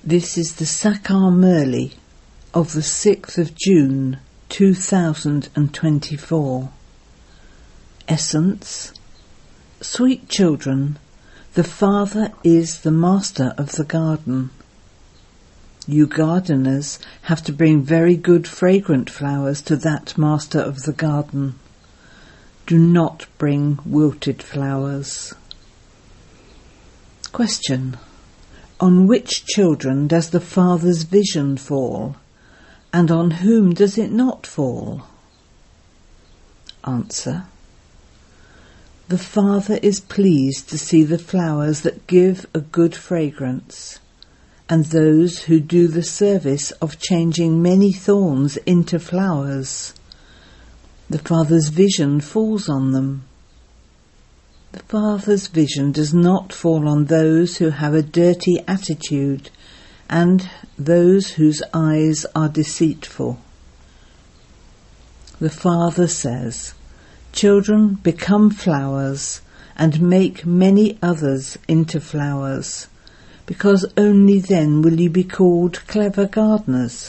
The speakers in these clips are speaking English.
This is the Sakar Murli of the 6th of June 2024. Essence: Sweet children, the Father is the master of the garden. You gardeners have to bring very good fragrant flowers to that master of the garden. Do not bring wilted flowers. Question: on which children does the Father's vision fall, and on whom does it not fall? Answer: the Father is pleased to see the flowers that give a good fragrance, and those who do the service of changing many thorns into flowers. The Father's vision falls on them. The Father's vision does not fall on those who have a dirty attitude and those whose eyes are deceitful. The Father says, "Children, become flowers and make many others into flowers, because only then will you be called clever gardeners."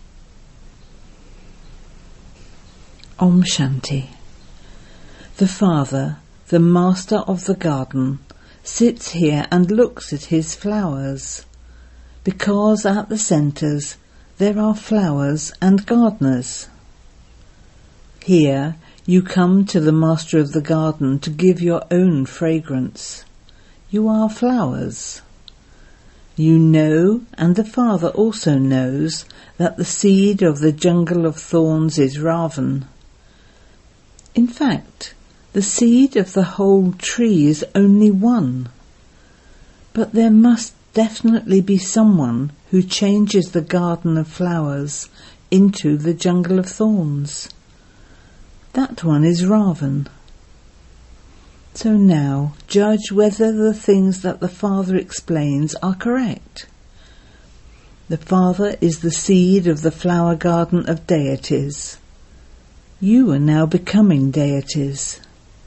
Om Shanti. The Father, the master of the garden, sits here and looks at his flowers, because at the centres there are flowers and gardeners. Here you come to the master of the garden to give your own fragrance. You are flowers. You know, and the Father also knows, that the seed of the jungle of thorns is Ravan. In fact, the seed of the whole tree is only one. But there must definitely be someone who changes the garden of flowers into the jungle of thorns. That one is Ravan. So now judge whether the things that the Father explains are correct. The Father is the seed of the flower garden of deities. You are now becoming deities.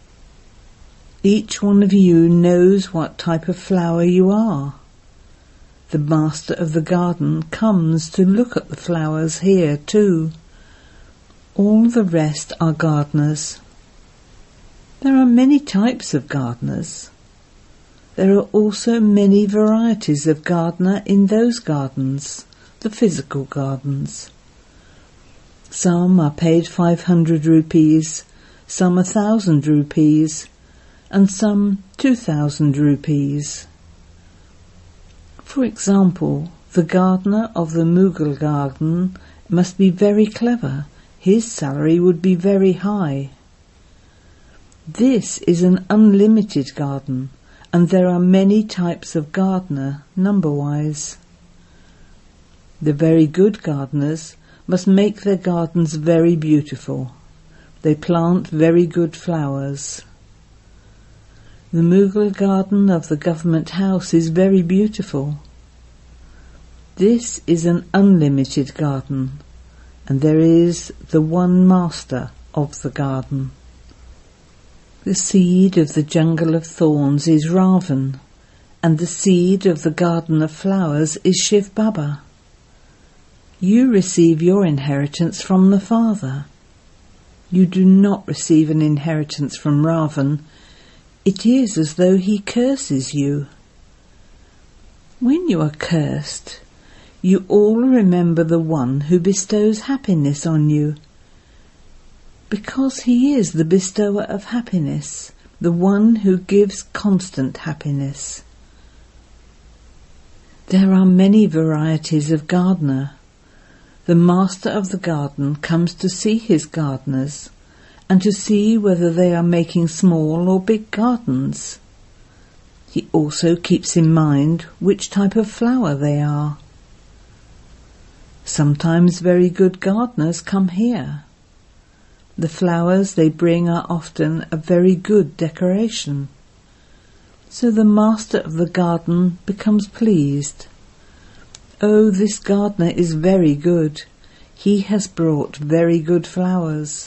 Each one of you knows what type of flower you are. The master of the garden comes to look at the flowers here too. All the rest are gardeners. There are many types of gardeners. There are also many varieties of gardener in those gardens, the physical gardens. Some are paid 500 rupees, some 1,000 rupees, and some 2,000 rupees. For example, the gardener of the Mughal garden must be very clever. His salary would be very high. This is an unlimited garden, and there are many types of gardener, number-wise. The very good gardeners must make their gardens very beautiful. They plant very good flowers. The Mughal garden of the government house is very beautiful. This is an unlimited garden, and there is the one master of the garden. The seed of the jungle of thorns is Ravan, and the seed of the garden of flowers is Shiv Baba. You receive your inheritance from the Father. You do not receive an inheritance from Ravan. It is as though he curses you. When you are cursed, you all remember the one who bestows happiness on you, because he is the bestower of happiness, the one who gives constant happiness. There are many varieties of gardener. The master of the garden comes to see his gardeners and to see whether they are making small or big gardens. He also keeps in mind which type of flower they are. Sometimes very good gardeners come here. The flowers they bring are often a very good decoration. So the master of the garden becomes pleased. Oh, this gardener is very good. He has brought very good flowers.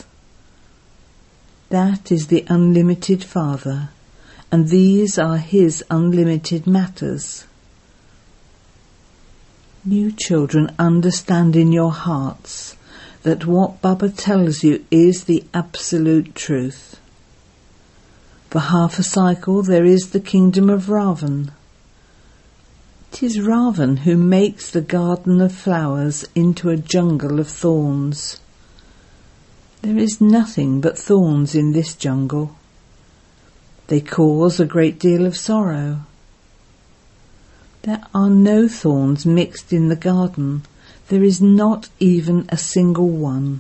That is the unlimited Father, and these are his unlimited matters. You children understand in your hearts that what Baba tells you is the absolute truth. For half a cycle there is the kingdom of Ravan. It is Ravan who makes the garden of flowers into a jungle of thorns. There is nothing but thorns in this jungle. They cause a great deal of sorrow. There are no thorns mixed in the garden. There is not even a single one.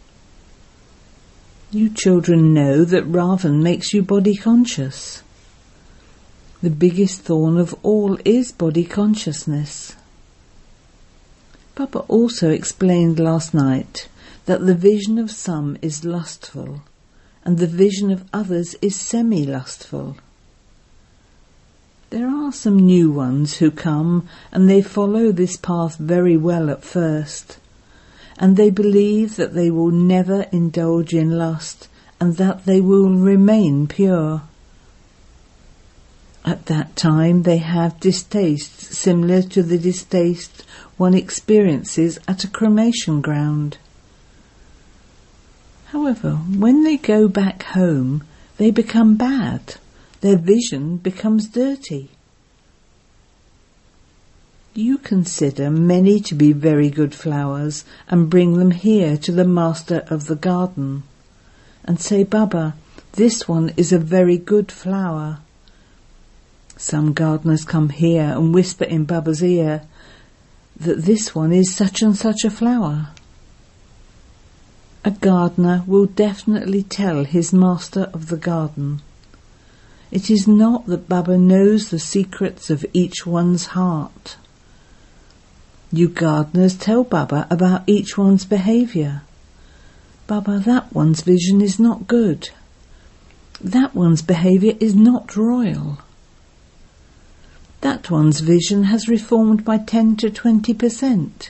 You children know that Ravan makes you body conscious. The biggest thorn of all is body consciousness. Baba also explained last night that the vision of some is lustful and the vision of others is semi-lustful. There are some new ones who come and they follow this path very well at first, and they believe that they will never indulge in lust and that they will remain pure. At that time they have distastes similar to the distaste one experiences at a cremation ground. However, when they go back home, they become bad. Their vision becomes dirty. You consider many to be very good flowers and bring them here to the master of the garden and say, Baba, this one is a very good flower. Some gardeners come here and whisper in Baba's ear that this one is such and such a flower. A gardener will definitely tell his master of the garden. It is not that Baba knows the secrets of each one's heart. You gardeners tell Baba about each one's behaviour. Baba, that one's vision is not good. That one's behaviour is not royal. That one's vision has reformed by 10 to 20%.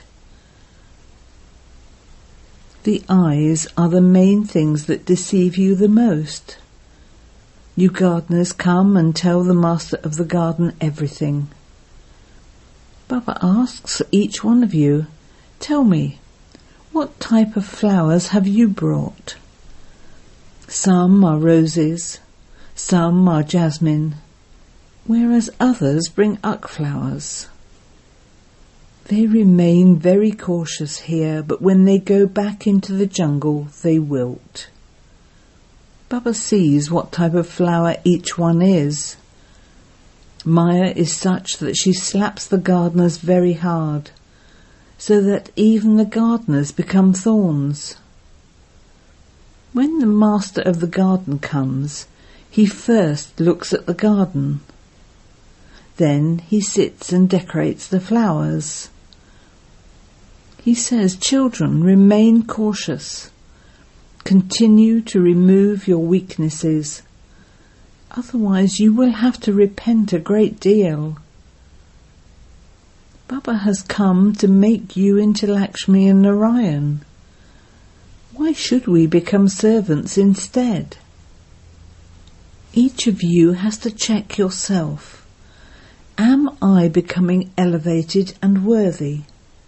The eyes are the main things that deceive you the most. You gardeners come and tell the master of the garden everything. Baba asks each one of you, tell me, what type of flowers have you brought? Some are roses, some are jasmine, whereas others bring uck flowers. They remain very cautious here, but when they go back into the jungle, they wilt. Baba sees what type of flower each one is. Maya is such that she slaps the gardeners very hard, so that even the gardeners become thorns. When the master of the garden comes, he first looks at the garden. Then he sits and decorates the flowers. He says, children, remain cautious. Continue to remove your weaknesses. Otherwise you will have to repent a great deal. Baba has come to make you into Lakshmi and Narayan. Why should we become servants instead? Each of you has to check yourself. Am I becoming elevated and worthy?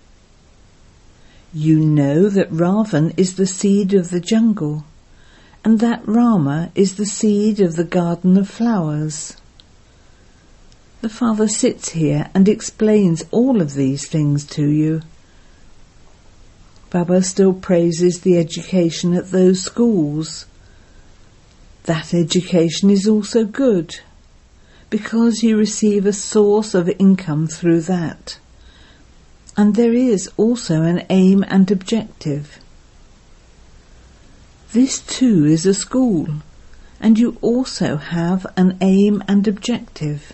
You know that Ravan is the seed of the jungle, and that Rama is the seed of the garden of flowers. The Father sits here and explains all of these things to you. Baba still praises the education at those schools. That education is also good, because you receive a source of income through that. And there is also an aim and objective. This too is a school, and you also have an aim and objective.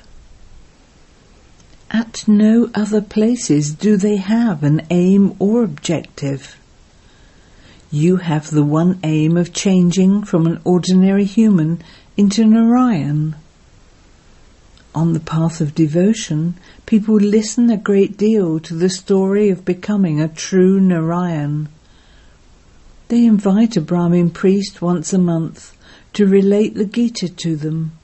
At no other places do they have an aim or objective. You have the one aim of changing from an ordinary human into Narayan. On the path of devotion, people listen a great deal to the story of becoming a true Narayan. They invite a Brahmin priest once a month to relate the Gita to them.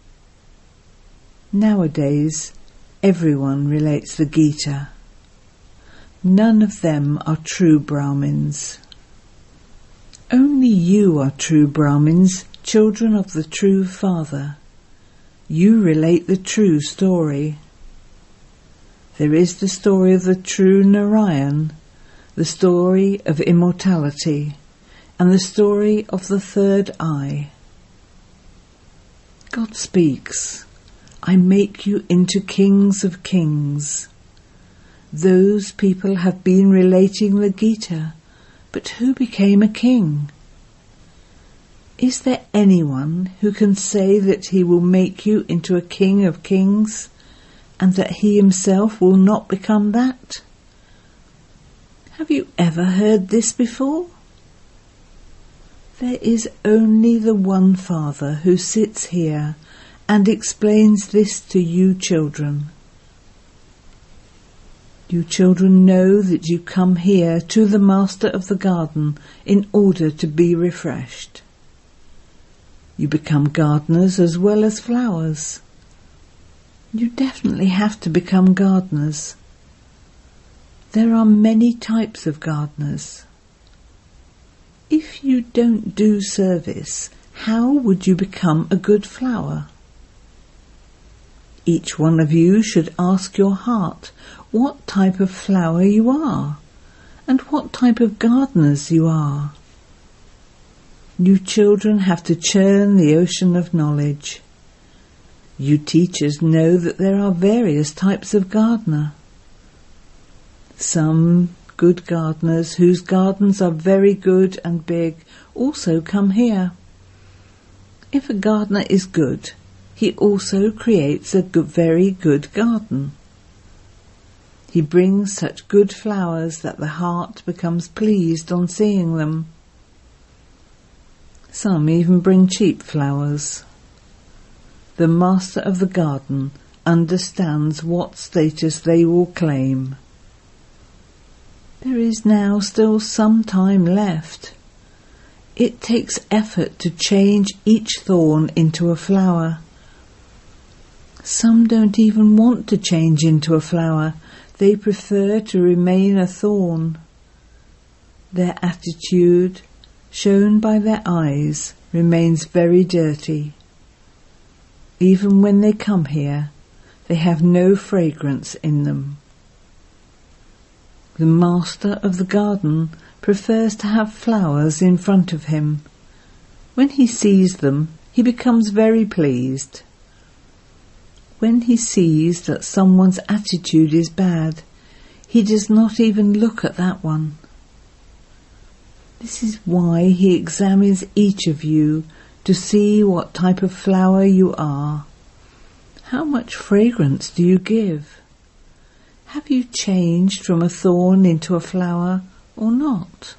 Nowadays, everyone relates the Gita. None of them are true Brahmins. Only you are true Brahmins, children of the true Father. You relate the true story. There is the story of the true Narayan, the story of immortality, and the story of the third eye. God speaks, I make you into kings of kings. Those people have been relating the Gita, but who became a king? Is there anyone who can say that he will make you into a king of kings, and that he himself will not become that? Have you ever heard this before? There is only the one Father who sits here and explains this to you children. You children know that you come here to the Master of the Garden in order to be refreshed. You become gardeners as well as flowers. You definitely have to become gardeners. There are many types of gardeners. If you don't do service, how would you become a good flower? Each one of you should ask your heart what type of flower you are and what type of gardeners you are. You children have to churn the ocean of knowledge. You teachers know that there are various types of gardener. Some good gardeners whose gardens are very good and big also come here. If a gardener is good, he also creates a very good garden. He brings such good flowers that the heart becomes pleased on seeing them. Some even bring cheap flowers. The Master of the Garden understands what status they will claim. There is now still some time left. It takes effort to change each thorn into a flower. Some don't even want to change into a flower. They prefer to remain a thorn. Their attitude, shown by their eyes, remains very dirty. Even when they come here, they have no fragrance in them. The Master of the Garden prefers to have flowers in front of him. When he sees them, he becomes very pleased. When he sees that someone's attitude is bad, he does not even look at that one. This is why he examines each of you to see what type of flower you are. How much fragrance do you give? Have you changed from a thorn into a flower or not?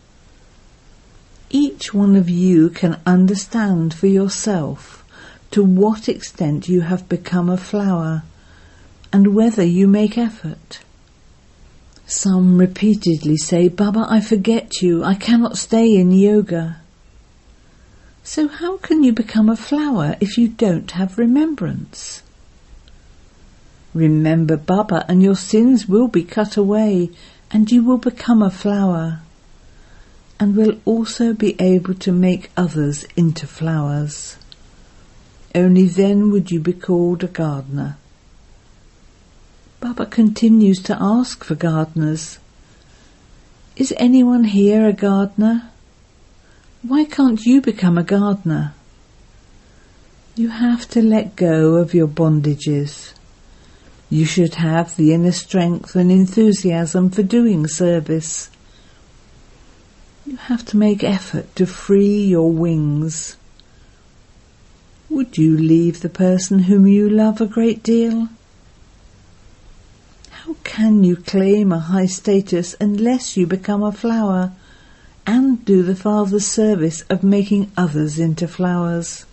Each one of you can understand for yourself to what extent you have become a flower and whether you make effort. Some repeatedly say, Baba, I forget you, I cannot stay in yoga. So how can you become a flower if you don't have remembrance? Remember Baba and your sins will be cut away and you will become a flower and will also be able to make others into flowers. Only then would you be called a gardener. Baba continues to ask for gardeners. Is anyone here a gardener? Why can't you become a gardener? You have to let go of your bondages. You should have the inner strength and enthusiasm for doing service. You have to make effort to free your wings. Would you leave the person whom you love a great deal? How can you claim a high status unless you become a flower and do the Father's service of making others into flowers?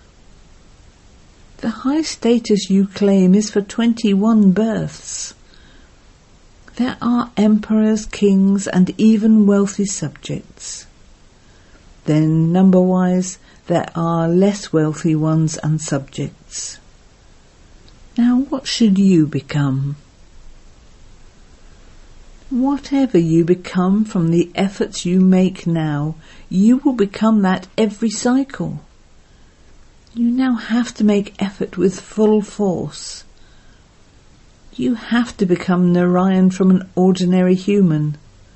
The high status you claim is for 21 births. There are emperors, kings, and even wealthy subjects. Then, number-wise, there are less wealthy ones and subjects. Now, what should you become? Whatever you become from the efforts you make now, you will become that every cycle. You now have to make effort with full force. You have to become Narayan from an ordinary human.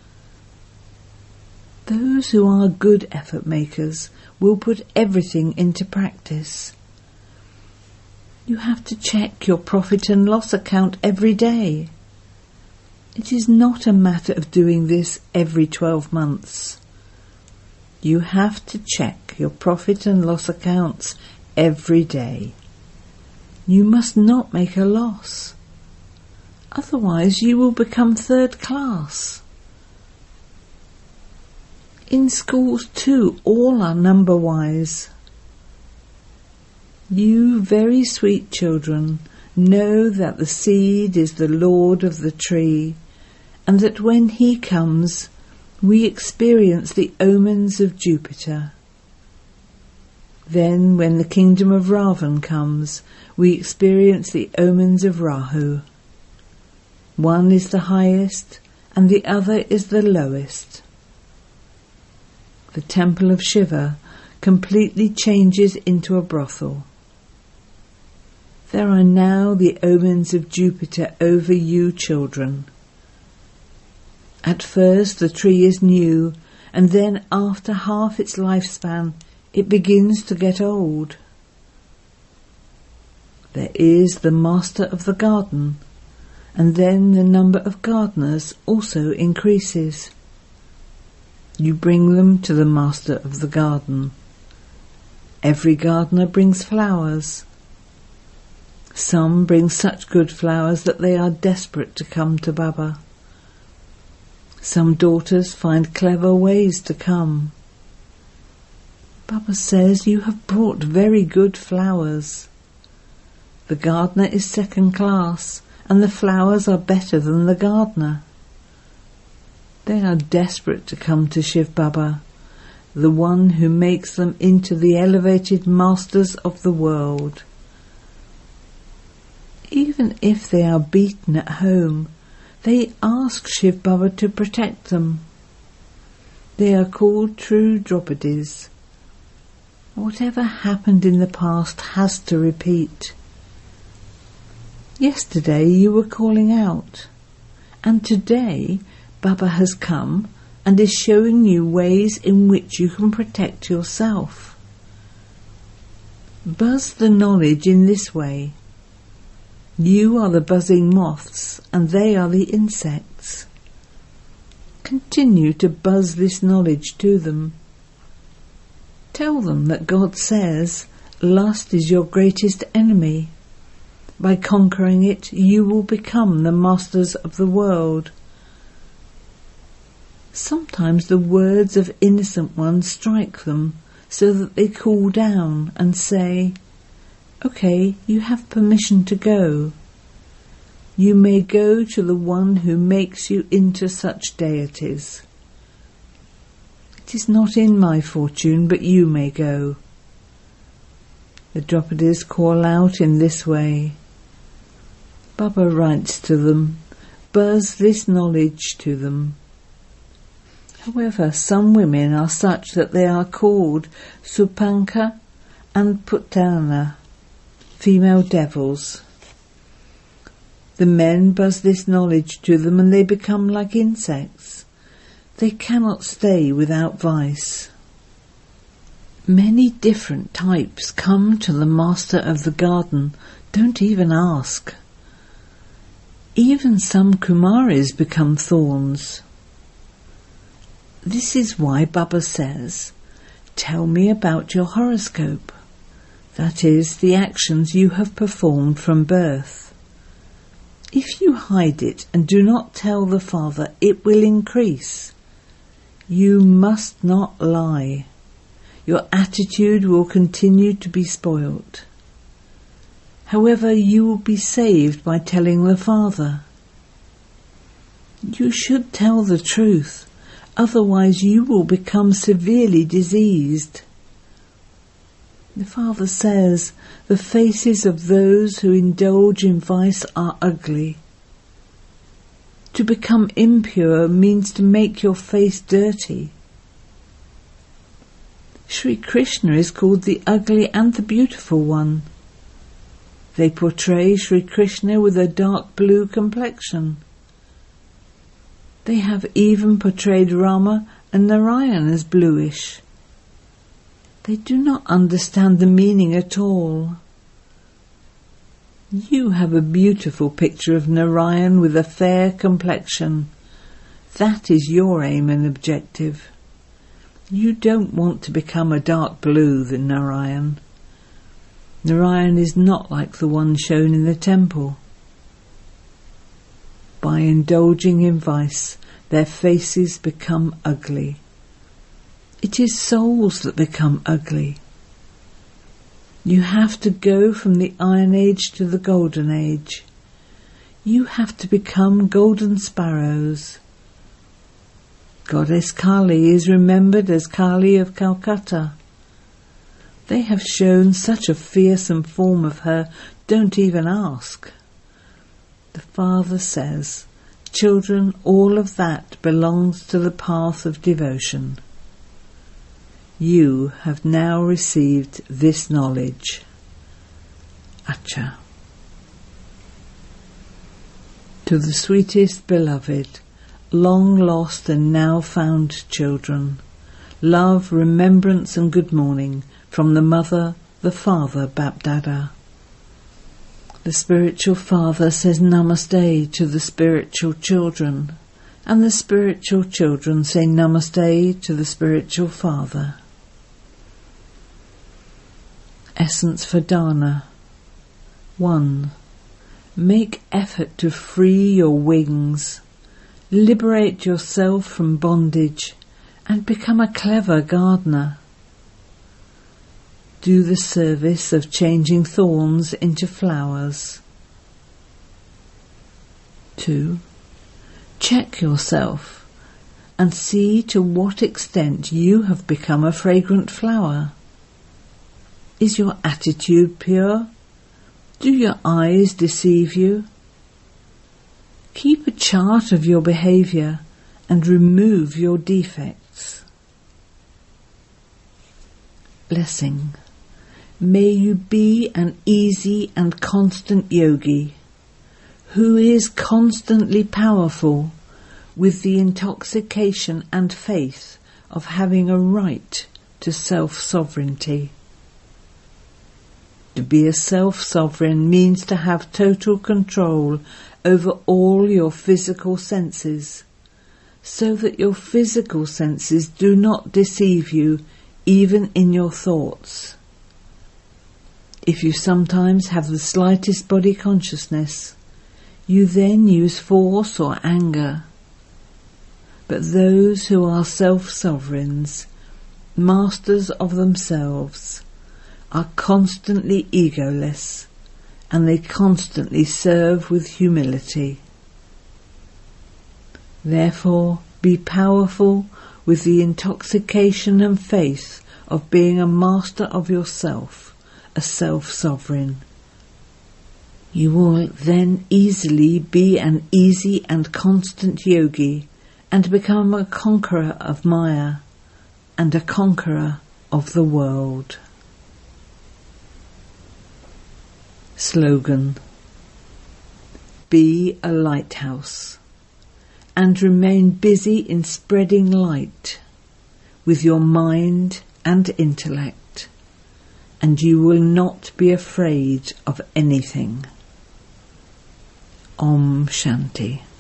Those who are good effort makers will put everything into practice. You have to check your profit and loss account every day. It is not a matter of doing this every 12 months. You have to check your profit and loss accounts every day. You must not make a loss. Otherwise you will become third class. In schools too, all are number-wise. You very sweet children know that the seed is the lord of the tree, and that when he comes, we experience the omens of Jupiter. Then, when the kingdom of Ravan comes, we experience the omens of Rahu. One is the highest, and the other is the lowest. The temple of Shiva completely changes into a brothel. There are now the omens of Jupiter over you children. At first the tree is new, and then after half its lifespan it begins to get old. There is the master of the garden, and then the number of gardeners also increases. You bring them to the master of the garden. Every gardener brings flowers. Some bring such good flowers that they are desperate to come to Baba. Some daughters find clever ways to come. Baba says you have brought very good flowers. The gardener is second class, and the flowers are better than the gardener. They are desperate to come to Shiv Baba, the one who makes them into the elevated masters of the world. Even if they are beaten at home, they ask Shiv Baba to protect them. They are called true Draupadis. Whatever happened in the past has to repeat. Yesterday you were calling out, and today Baba has come and is showing you ways in which you can protect yourself. Buzz the knowledge in this way. You are the buzzing moths, and they are the insects. Continue to buzz this knowledge to them. Tell them that God says, lust is your greatest enemy. By conquering it, you will become the masters of the world. Sometimes the words of innocent ones strike them, so that they cool down and say, "Okay, you have permission to go. You may go to the one who makes you into such deities. It is not in my fortune, but you may go." The Draupadis call out in this way. Baba writes to them, buzz this knowledge to them. However, some women are such that they are called Supanka and Putana, female devils. The men buzz this knowledge to them and they become like insects. They cannot stay without vice. Many different types come to the master of the garden, don't even ask. Even some Kumaris become thorns. This is why Baba says, tell me about your horoscope, that is, the actions you have performed from birth. If you hide it and do not tell the Father, it will increase. You must not lie. Your attitude will continue to be spoilt. However, you will be saved by telling the Father. You should tell the truth, otherwise you will become severely diseased. The Father says, the faces of those who indulge in vice are ugly. To To become impure means to make your face dirty. Sri Krishna is called the ugly and the beautiful one. They portray Sri Krishna with a dark blue complexion. They have even portrayed Rama and Narayan as bluish. They do not understand the meaning at all. You have a beautiful picture of Narayan with a fair complexion. That is your aim and objective. You don't want to become a dark blue than Narayan. Narayan is not like the one shown in the temple. By indulging in vice, their faces become ugly. It is souls that become ugly. You have to go from the Iron Age to the Golden Age. You have to become golden sparrows. Goddess Kali is remembered as Kali of Calcutta. They have shown such a fearsome form of her, don't even ask. The Father says, children, all of that belongs to the path of devotion. You have now received this knowledge. Acha. To the sweetest beloved, long lost and now found children, love, remembrance and good morning from the Mother, the Father, Bapdada. The spiritual father says namaste to the spiritual children, and the spiritual children say namaste to the spiritual father. Essence for Dana. 1. Make effort to free your wings, liberate yourself from bondage, and become a clever gardener. Do the service of changing thorns into flowers. 2. Check yourself and see to what extent you have become a fragrant flower. Is your attitude pure? Do your eyes deceive you? Keep a chart of your behaviour and remove your defects. Blessing. May you be an easy and constant yogi, who is constantly powerful with the intoxication and faith of having a right to self-sovereignty. To be a self-sovereign means to have total control over all your physical senses, so that your physical senses do not deceive you even in your thoughts. If you sometimes have the slightest body consciousness, you then use force or anger. But those who are self-sovereigns, masters of themselves, are constantly egoless, and they constantly serve with humility. Therefore, be powerful with the intoxication and faith of being a master of yourself, a self-sovereign. You will then easily be an easy and constant yogi and become a conqueror of Maya and a conqueror of the world. Slogan. Be a lighthouse and remain busy in spreading light with your mind and intellect, and you will not be afraid of anything. Om Shanti.